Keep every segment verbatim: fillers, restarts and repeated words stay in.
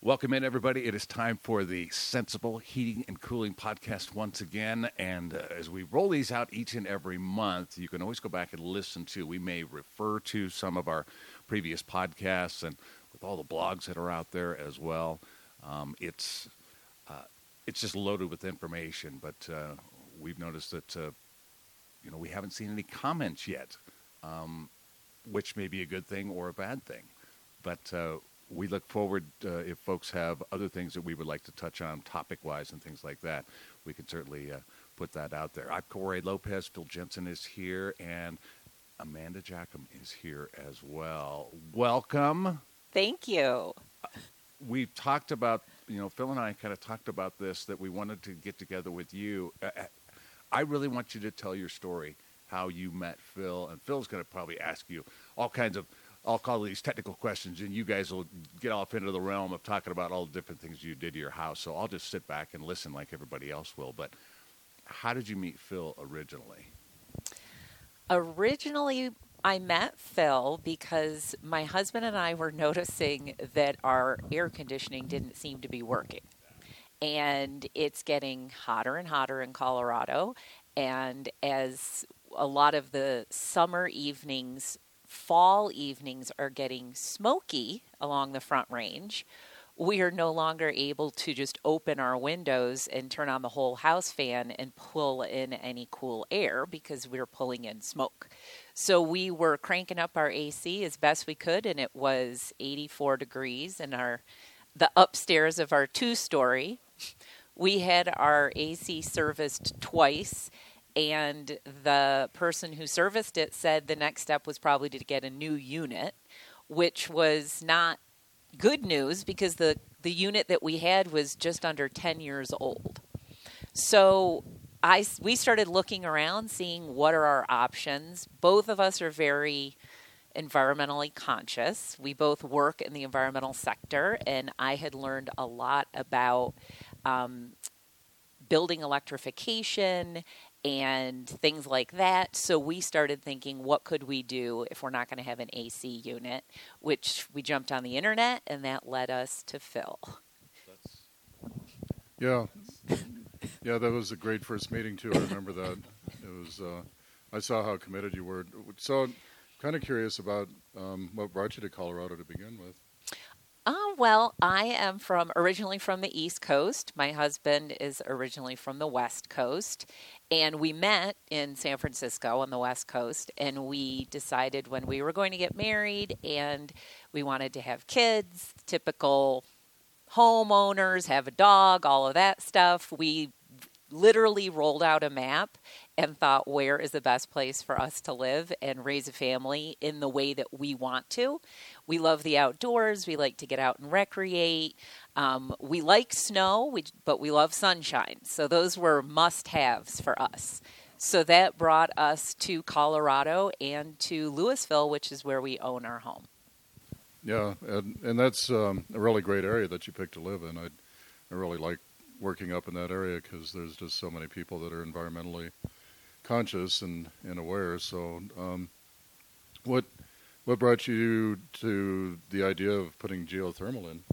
Welcome in, everybody. It is time for the Sensible Heating and Cooling podcast once again. And uh, as we roll these out each and every month, you can always go back and listen to. We may refer to some of our previous podcasts and with all the blogs that are out there as well. Um, it's uh, it's just loaded with information. But uh, we've noticed that uh, you know we haven't seen any comments yet, um, which may be a good thing or a bad thing. But uh, we look forward, uh, if folks have other things that we would like to touch on topic-wise and things like that, we can certainly uh, put that out there. I'm Corey Lopez. Phil Jensen is here, and Amanda Jackham is here as well. Welcome. Thank you. We've talked about, you know, Phil and I kind of talked about this, that we wanted to get together with you. I really want you to tell your story, how you met Phil, and Phil's going to probably ask you all kinds of I'll call these technical questions, and you guys will get off into the realm of talking about all the different things you did to your house. So I'll just sit back and listen like everybody else will. But how did you meet Phil originally? Originally, I met Phil because my husband and I were noticing that our air conditioning didn't seem to be working. And it's getting hotter and hotter in Colorado. And as a lot of the summer evenings fall evenings are getting smoky along the Front Range, we are no longer able to just open our windows and turn on the whole house fan and pull in any cool air because we're pulling in smoke. So we were cranking up our A C as best we could, and it was eighty-four degrees in our the upstairs of our two-story. We had our A C serviced twice, and the person who serviced it said the next step was probably to get a new unit, which was not good news because the, the unit that we had was just under ten years old. So I, we started looking around, seeing what are our options. Both of us are very environmentally conscious. We both work in the environmental sector, and I had learned a lot about um, building electrification and things like that. So we started thinking, what could we do if we're not going to have an A C unit, which we jumped on the internet, and that led us to Phil. Yeah. Yeah, that was a great first meeting, too. I remember that. It was. Uh, I saw how committed you were. So kind of curious about um, what brought you to Colorado to begin with. Uh, well, I am from originally from the East Coast. My husband is originally from the West Coast. And we met in San Francisco on the West Coast. And we decided when we were going to get married and we wanted to have kids, typical homeowners, have a dog, all of that stuff. We literally rolled out a map and thought, where is the best place for us to live and raise a family in the way that we want to. We love the outdoors. We like to get out and recreate. Um, we like snow, we, but we love sunshine. So those were must-haves for us. So that brought us to Colorado and to Louisville, which is where we own our home. Yeah, and, and that's um, a really great area that you picked to live in. I, I really like working up in that area because there's just so many people that are environmentally conscious and, and aware. So um, what what brought you to the idea of putting geothermal in?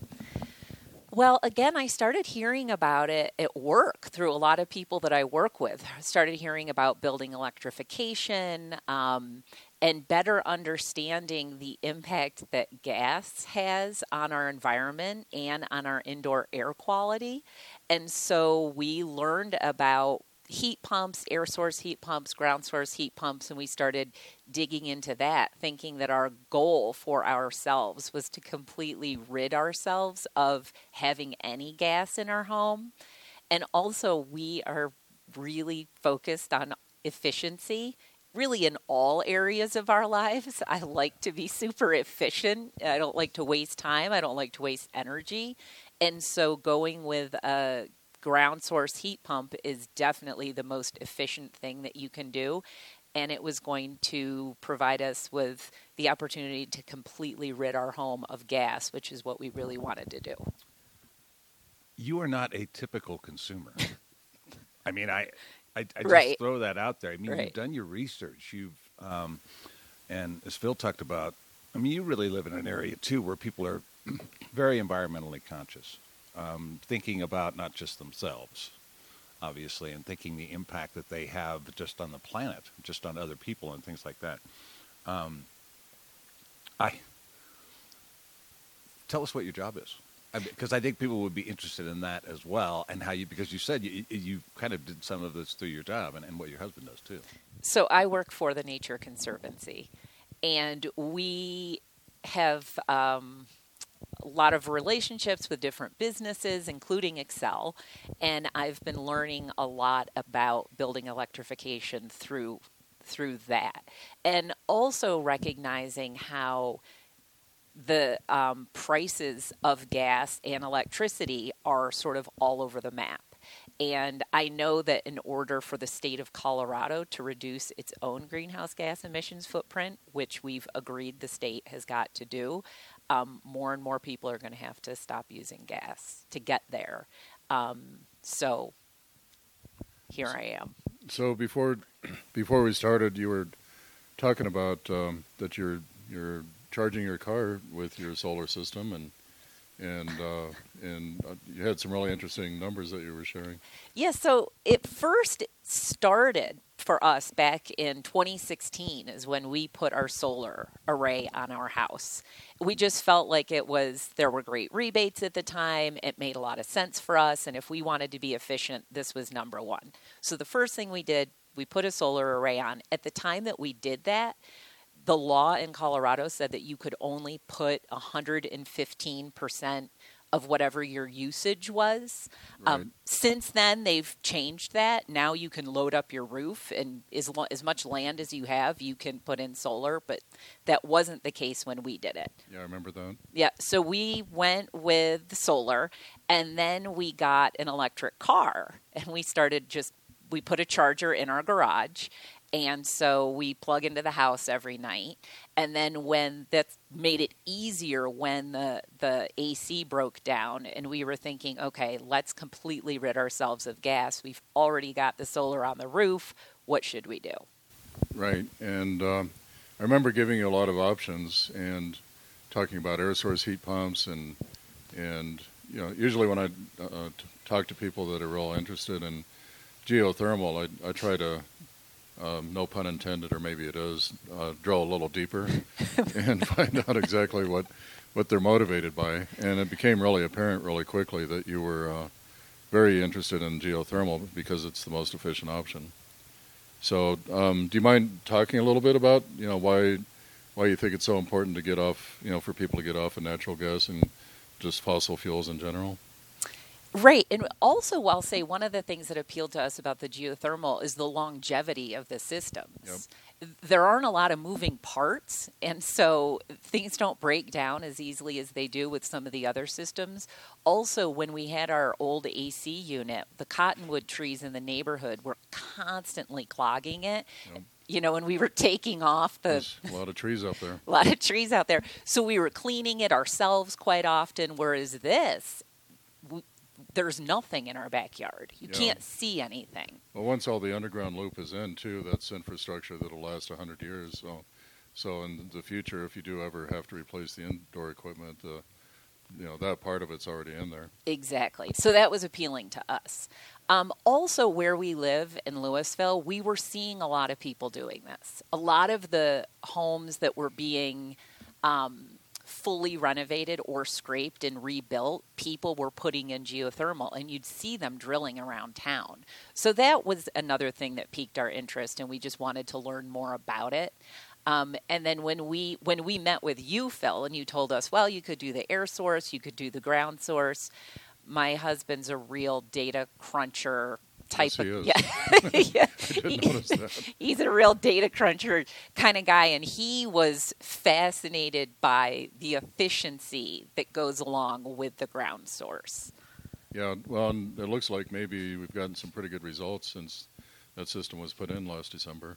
Well, again, I started hearing about it at work through a lot of people that I work with. I started hearing about building electrification um, and better understanding the impact that gas has on our environment and on our indoor air quality. And so we learned about heat pumps, air source heat pumps, ground source heat pumps, and we started digging into that, thinking that our goal for ourselves was to completely rid ourselves of having any gas in our home. And also we are really focused on efficiency, really in all areas of our lives. I like to be super efficient. I don't like to waste time. I don't like to waste energy. And so going with a ground source heat pump is definitely the most efficient thing that you can do. And it was going to provide us with the opportunity to completely rid our home of gas, which is what we really wanted to do. You are not a typical consumer. I mean, I, I, I just right. throw that out there. I mean, right. You've done your research. You've, um, and as Phil talked about, I mean, you really live in an area too where people are very environmentally conscious, um, thinking about not just themselves, obviously, and thinking the impact that they have just on the planet, just on other people and things like that. Um, I tell us what your job is, because I, I think people would be interested in that as well, and how you, because you said you, you kind of did some of this through your job, and, and what your husband does too. So I work for the Nature Conservancy, and we have um, a lot of relationships with different businesses, including Excel, and I've been learning a lot about building electrification through through that, and also recognizing how the um, prices of gas and electricity are sort of all over the map. And I know that in order for the state of Colorado to reduce its own greenhouse gas emissions footprint, which we've agreed the state has got to do, um, more and more people are going to have to stop using gas to get there. Um, so here I am. So before before we started, you were talking about um, that you're you're charging your car with your solar system, and and uh, and uh, you had some really interesting numbers that you were sharing. Yeah, so it first started for us back in twenty sixteen is when we put our solar array on our house. We just felt like it was, there were great rebates at the time. It made a lot of sense for us. And if we wanted to be efficient, this was number one. So the first thing we did, we put a solar array on. At the time that we did that, the law in Colorado said that you could only put one hundred fifteen percent of whatever your usage was. Right. Um, since then, they've changed that. Now you can load up your roof, and as, lo- as much land as you have, you can put in solar, but that wasn't the case when we did it. Yeah, I remember that. Yeah, so we went with solar, and then we got an electric car, and we started just, we put a charger in our garage, and so we plug into the house every night. And then when that made it easier when the, the A C broke down and we were thinking, okay, let's completely rid ourselves of gas. We've already got the solar on the roof. What should we do? Right. And um, I remember giving you a lot of options and talking about air source heat pumps. And, and you know, usually when I uh, t- talk to people that are real interested in geothermal, I, I try to, Um, no pun intended, or maybe it is, uh, drill a little deeper and find out exactly what, what they're motivated by. And it became really apparent really quickly that you were uh, very interested in geothermal because it's the most efficient option. So um, do you mind talking a little bit about, you know, why why you think it's so important to get off, you know, for people to get off of natural gas and just fossil fuels in general? Right. And also, I'll say one of the things that appealed to us about the geothermal is the longevity of the systems. Yep. There aren't a lot of moving parts, and so things don't break down as easily as they do with some of the other systems. Also, when we had our old A C unit, the cottonwood trees in the neighborhood were constantly clogging it. Yep. You know, and we were taking off the... There's a lot of trees out there. A lot of trees out there. So we were cleaning it ourselves quite often, whereas this... We, there's nothing in our backyard. You yeah. can't see anything. Well, once all the underground loop is in, too, that's infrastructure that'll last one hundred years. So so in the future, if you do ever have to replace the indoor equipment, uh, you know, that part of it's already in there. Exactly. So that was appealing to us. Um, also, where we live in Louisville, we were seeing a lot of people doing this. A lot of the homes that were being... Um, fully renovated or scraped and rebuilt, people were putting in geothermal, and you'd see them drilling around town. So that was another thing that piqued our interest, and we just wanted to learn more about it. Um, and then when we when we met with you, Phil, and you told us, well, you could do the air source, you could do the ground source. My husband's a real data cruncher type yes, he of is. yeah. yeah. I didn't notice that. He's a real data cruncher kind of guy, and he was fascinated by the efficiency that goes along with the ground source. Yeah, well, and it looks like maybe we've gotten some pretty good results since that system was put in last December.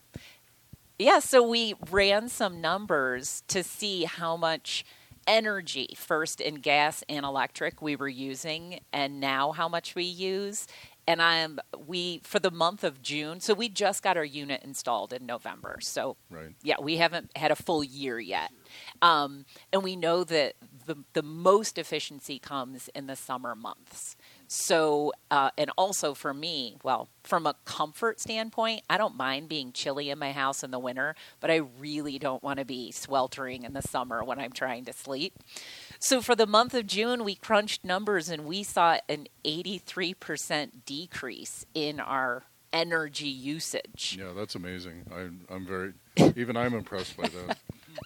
Yeah, so we ran some numbers to see how much energy, first in gas and electric, we were using, and now how much we use. And I'm we for the month of June. So we just got our unit installed in November. So right. yeah, we haven't had a full year yet. Um, and we know that the, the most efficiency comes in the summer months. So, uh, and also for me, well, from a comfort standpoint, I don't mind being chilly in my house in the winter, but I really don't want to be sweltering in the summer when I'm trying to sleep. So for the month of June, we crunched numbers and we saw an eighty-three percent decrease in our energy usage. Yeah, that's amazing. I'm, I'm very, even I'm impressed by that.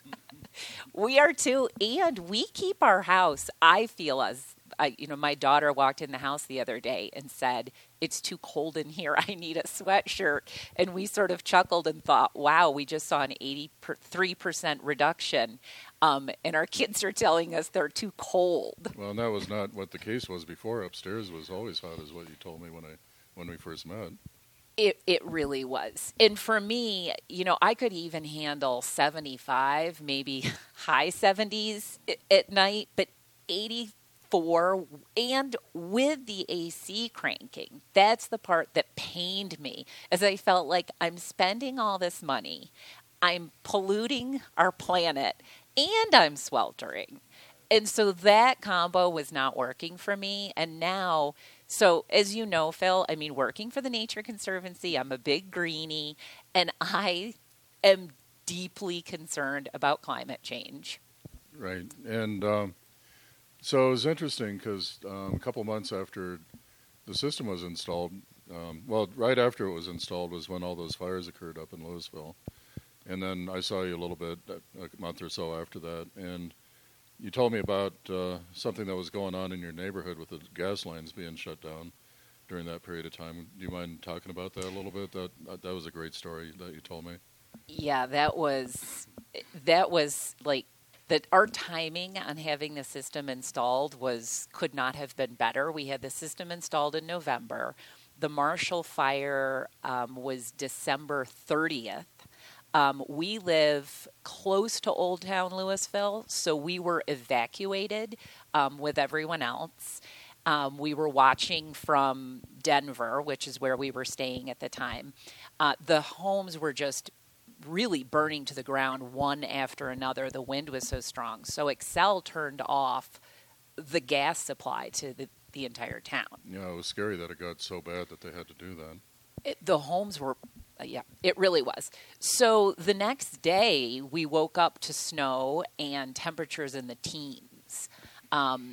We are too, and we keep our house, I feel as, I, you know, my daughter walked in the house the other day and said, it's too cold in here, I need a sweatshirt. And we sort of chuckled and thought, wow, we just saw an eighty-three percent reduction. Um, and our kids are telling us they're too cold. Well, and that was not what the case was before. Upstairs was always hot, is what you told me when I when we first met. It it really was. And for me, you know, I could even handle seventy-five, maybe high seventies at night, but eighty-four, and with the A C cranking, that's the part that pained me, as I felt like I'm spending all this money, I'm polluting our planet, and I'm sweltering. And so that combo was not working for me. And now, so as you know, Phil, I mean, working for the Nature Conservancy, I'm a big greenie, and I am deeply concerned about climate change. Right. And um, so it was interesting because um, a couple months after the system was installed, um, well, right after it was installed was when all those fires occurred up in Louisville. And then I saw you a little bit a month or so after that. And you told me about uh, something that was going on in your neighborhood with the gas lines being shut down during that period of time. Do you mind talking about that a little bit? That that was a great story that you told me. Yeah, that was that was like that. Our timing on having the system installed was could not have been better. We had the system installed in November. The Marshall Fire um, was December thirtieth. Um, we live close to Old Town Louisville, so we were evacuated um, with everyone else. Um, we were watching from Denver, which is where we were staying at the time. Uh, the homes were just really burning to the ground one after another. The wind was so strong. So Xcel turned off the gas supply to the, the entire town. Yeah, it was scary that it got so bad that they had to do that. It, the homes were... Uh, yeah, it really was. So the next day, we woke up to snow and temperatures in the teens, um,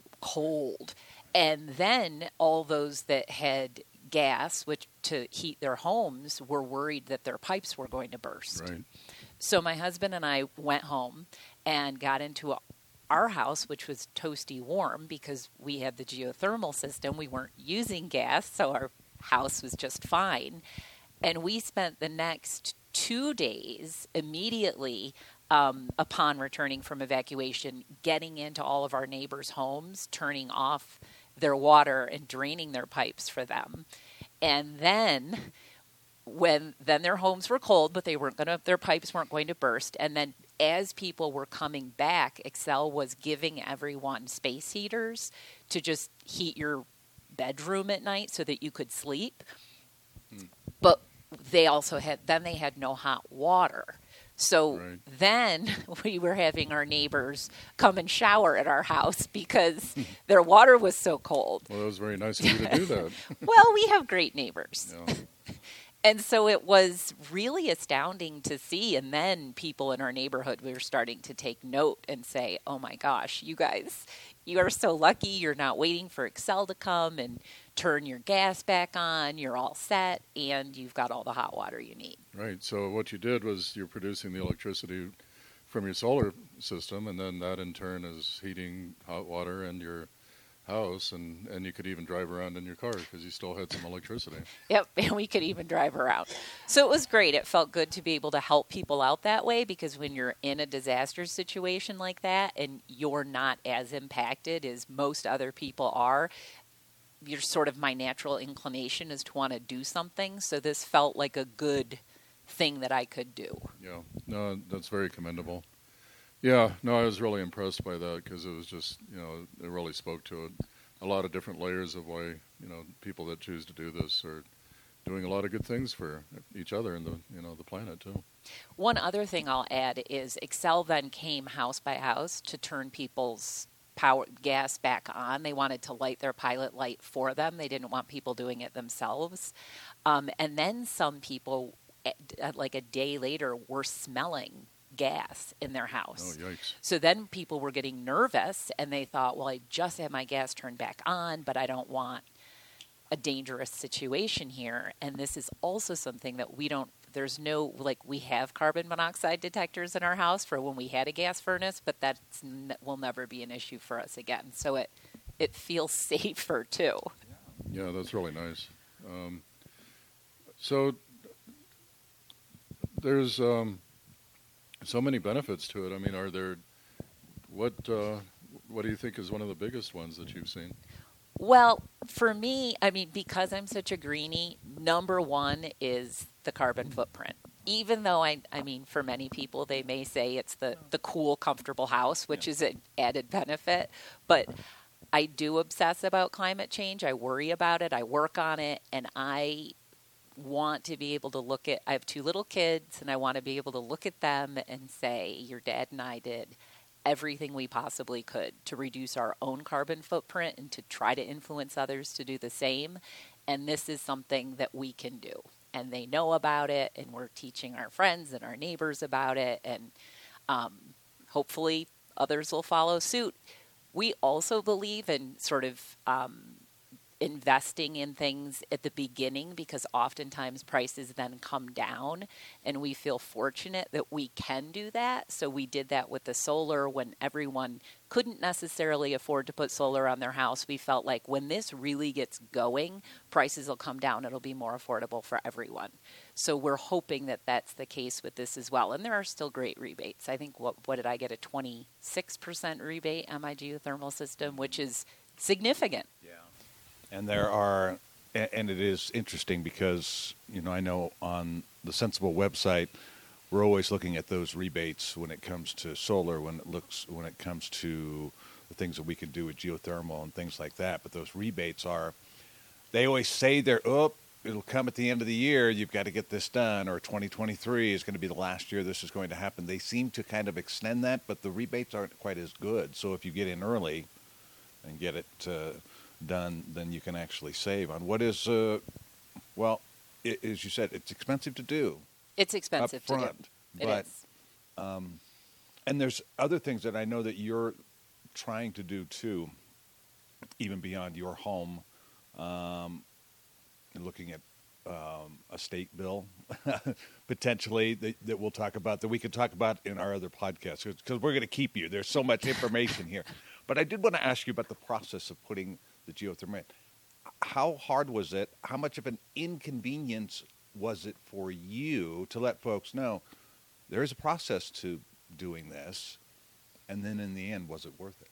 cold. And then all those that had gas, which to heat their homes, were worried that their pipes were going to burst. Right. So my husband and I went home and got into a, our house, which was toasty warm because we had the geothermal system. We weren't using gas, so our house was just fine. And we spent the next two days immediately um, upon returning from evacuation, getting into all of our neighbors' homes, turning off their water and draining their pipes for them. And then when then their homes were cold, but they weren't going to, their pipes weren't going to burst. And then as people were coming back, Xcel was giving everyone space heaters to just heat your bedroom at night so that you could sleep. Hmm. But they also had, then they had no hot water. So right. Then we were having our neighbors come and shower at our house because their water was so cold. Well, it was very nice of you to do that. Well, we have great neighbors. Yeah. And so it was really astounding to see. And then people in our neighborhood were starting to take note and say, oh my gosh, you guys, you are so lucky. You're not waiting for Xcel to come and turn your gas back on. You're all set, and you've got all the hot water you need. Right. So what you did was you're producing the electricity from your solar system, and then that in turn is heating hot water and your house, and, and you could even drive around in your car because you still had some electricity. Yep, and we could even drive around. So it was great. It felt good to be able to help people out that way because when you're in a disaster situation like that and you're not as impacted as most other people are, you're sort of my natural inclination is to want to do something. So this felt like a good thing that I could do. Yeah, no, that's very commendable. Yeah, no, I was really impressed by that because it was just, you know, it really spoke to it. A lot of different layers of why, you know, people that choose to do this are doing a lot of good things for each other and the you know the planet too. One other thing I'll add is Excel then came house by house to turn people's power gas back on. They wanted to light their pilot light for them. They didn't want people doing it themselves. Um, and then some people, at, like a day later, were smelling gas in their house. Oh, yikes. So then people were getting nervous, and they thought, well, I just had my gas turned back on, but I don't want a dangerous situation here. And this is also something that we don't, there's no, like, we have carbon monoxide detectors in our house for when we had a gas furnace, but that will never be an issue for us again. So it, it feels safer, too. Yeah, that's really nice. Um, so there's um, so many benefits to it. I mean, are there, what, uh, what do you think is one of the biggest ones that you've seen? Well, for me, I mean, because I'm such a greenie, number one is the carbon footprint. Even though, I I mean, for many people, they may say it's the, the cool, comfortable house, which yeah. is an added benefit. But I do obsess about climate change. I worry about it. I work on it. And I want to be able to look at, I have two little kids, and I want to be able to look at them and say, your dad and I did everything we possibly could to reduce our own carbon footprint and to try to influence others to do the same. And this is something that we can do. And they know about it, and we're teaching our friends and our neighbors about it, and um, hopefully others will follow suit. We also believe in sort of um, investing in things at the beginning, because oftentimes prices then come down, and we feel fortunate that we can do that. So we did that with the solar when everyone couldn't necessarily afford to put solar on their house. We felt like when this really gets going, prices will come down. It'll be more affordable for everyone. So we're hoping that that's the case with this as well. And there are still great rebates. I think, what, what did I get, a twenty-six percent rebate on my geothermal system, which is significant. Yeah. And there are, and it is interesting because, you know, I know on the Sensible website, we're always looking at those rebates when it comes to solar, when it looks, when it comes to the things that we can do with geothermal and things like that. But those rebates are, they always say they're, oh, it'll come at the end of the year. You've got to get this done, or twenty twenty-three is going to be the last year this is going to happen. They seem to kind of extend that, but the rebates aren't quite as good. So if you get in early and get it uh, done, then you can actually save on what is, uh, well, it, as you said, it's expensive to do. It's expensive up front, to do. It but, is. Um, and there's other things that I know that you're trying to do too, even beyond your home, um, and looking at um, a state bill potentially that, that we'll talk about, that we can talk about in our other podcasts, because we're going to keep you. There's so much information here. But I did want to ask you about the process of putting the geothermal in. How hard was it? How much of an inconvenience was it for you to let folks know there is a process to doing this, and then in the end, was it worth it?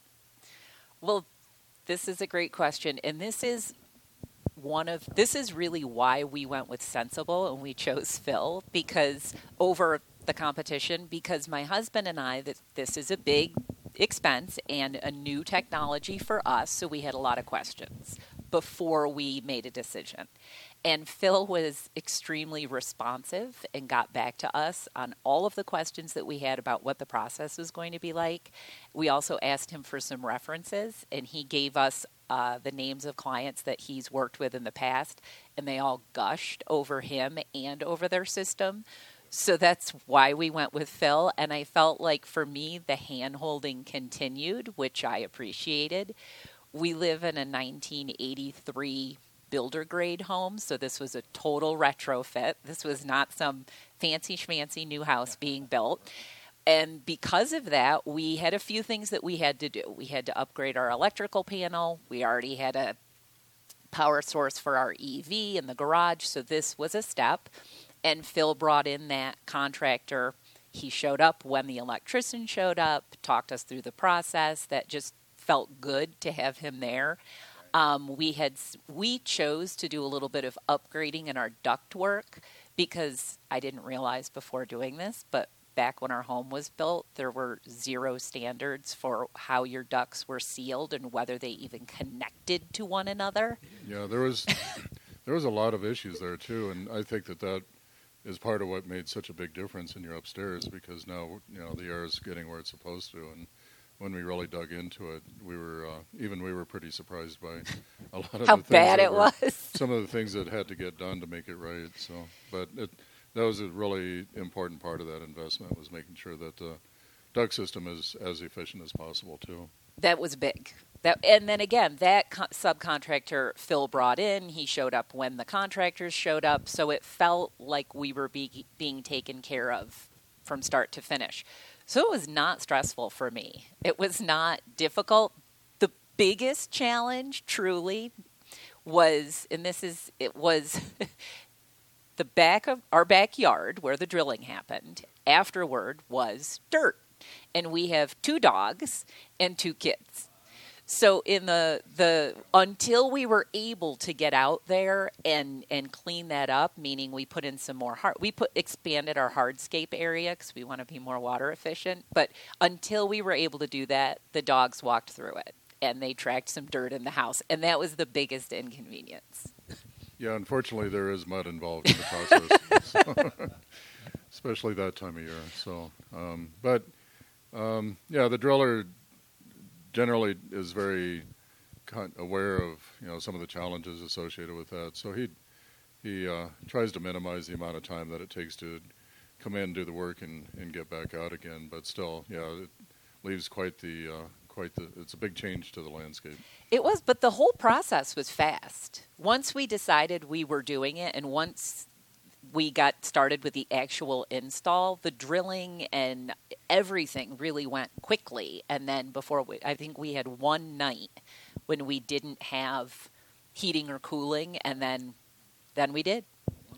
Well, this is a great question, and this is one of this is really why we went with Sensible and we chose Phil because over the competition, because my husband and I, this, this is a big expense and a new technology for us, so we had a lot of questions before we made a decision. And Phil was extremely responsive and got back to us on all of the questions that we had about what the process was going to be like. We also asked him for some references, and he gave us uh, the names of clients that he's worked with in the past, and they all gushed over him and over their system. So that's why we went with Phil, and I felt like for me the hand-holding continued, which I appreciated. We live in a nineteen eighty-three builder grade home, so this was a total retrofit. This was not some fancy schmancy new house being built. And because of that, we had a few things that we had to do. We had to upgrade our electrical panel. We already had a power source for our E V in the garage, so this was a step. And Phil brought in that contractor. He showed up when the electrician showed up, talked us through the process. That just felt good to have him there. Um, we had we chose to do a little bit of upgrading in our duct work because I didn't realize before doing this, but back when our home was built, there were zero standards for how your ducts were sealed and whether they even connected to one another. Yeah, there was there was a lot of issues there too, and I think that that is part of what made such a big difference in your upstairs, because now, you know, the air is getting where it's supposed to, and when we really dug into it, we were uh, even we were pretty surprised by a lot of How the things bad that it were, was. some of the things that had to get done to make it right. So, but it, that was a really important part of that investment, was making sure that the duct system is as efficient as possible too. That was big. That, and then again, that co- subcontractor Phil brought in, he showed up when the contractors showed up, so it felt like we were be- being taken care of from start to finish. So it was not stressful for me. It was not difficult. The biggest challenge, truly, was, and this is, it was the back of our backyard where the drilling happened. Afterward was dirt. And we have two dogs and two kids. So in the the until we were able to get out there and and clean that up, meaning we put in some more hard, we put expanded our hardscape area because we want to be more water efficient. But until we were able to do that, the dogs walked through it and they tracked some dirt in the house, and that was the biggest inconvenience. Yeah, unfortunately, there is mud involved in the process, so, especially that time of year. So, um, but um, yeah, the driller generally is very con- aware of, you know, some of the challenges associated with that. So he he uh, tries to minimize the amount of time that it takes to come in, do the work, and, and get back out again. But still, yeah, it leaves quite the uh, quite the. It's a big change to the landscape. It was, but the whole process was fast. Once we decided we were doing it, and once we got started with the actual install, the drilling and everything really went quickly. And then before we, I think we had one night when we didn't have heating or cooling, and then then we did.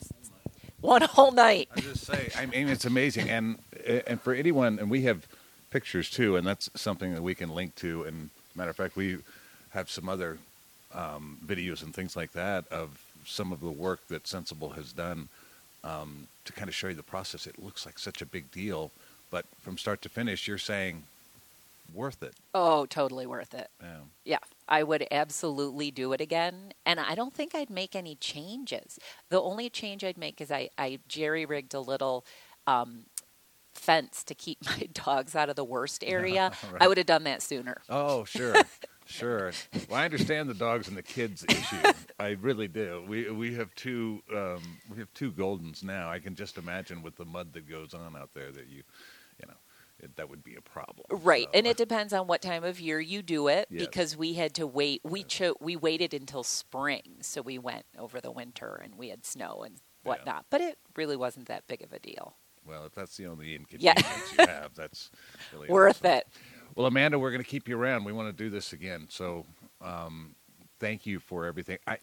One whole night. I just say, I mean, it's amazing, and and for anyone, and we have pictures too, and that's something that we can link to. And matter of fact, we have some other um, videos and things like that of some of the work that Sensible has done. Um, to kind of show you the process. It looks like such a big deal, but from start to finish, you're saying worth it. Oh, totally worth it. Yeah. Yeah, I would absolutely do it again, and I don't think I'd make any changes. The only change I'd make is I, I jerry-rigged a little um, fence to keep my dogs out of the worst area. Right. I would have done that sooner. Oh, sure. Sure. Well, I understand the dogs and the kids issue. I really do. We we have two um, we have two Goldens now. I can just imagine with the mud that goes on out there that you, you know, it, that would be a problem. Right, So, and it depends on what time of year you do it, Yes. because we had to wait. We cho- we waited until spring, so we went over the winter and we had snow and whatnot. But it really wasn't that big of a deal. Well, if that's the only inconvenience Yeah. you have, that's really Worth awesome. it. Well, Amanda, we're going to keep you around. We want to do this again. So um, thank you for everything. I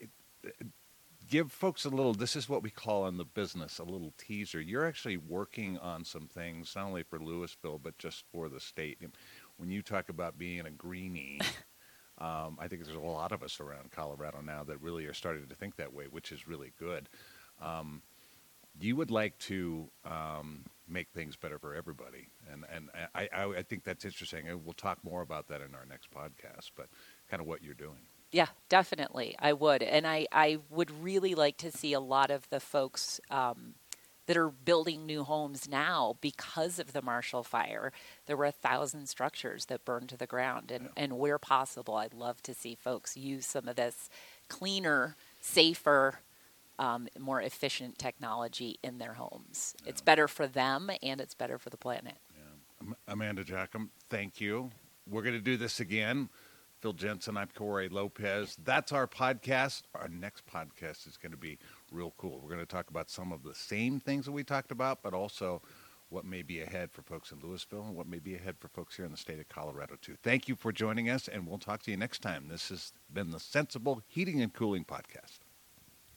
give folks a little, this is what we call in the business, a little teaser. You're actually working on some things, not only for Louisville, but just for the state. When you talk about being a greenie, um, I think there's a lot of us around Colorado now that really are starting to think that way, which is really good. Um, you would like to um, make things better for everybody. And and I, I, I think that's interesting. And we'll talk more about that in our next podcast, but kind of what you're doing. Yeah, definitely. I would. And I, I would really like to see a lot of the folks um, that are building new homes now because of the Marshall Fire. There were a thousand structures that burned to the ground. And, Yeah. and where possible, I'd love to see folks use some of this cleaner, safer, um, more efficient technology in their homes. Yeah. It's better for them and it's better for the planet. Yeah. Am- Amanda Jackham, thank you. We're going to do this again. Phil Jensen, I'm Corey Lopez. That's our podcast. Our next podcast is going to be real cool. We're going to talk about some of the same things that we talked about, but also what may be ahead for folks in Louisville and what may be ahead for folks here in the state of Colorado, too. Thank you for joining us, and we'll talk to you next time. This has been the Sensible Heating and Cooling Podcast.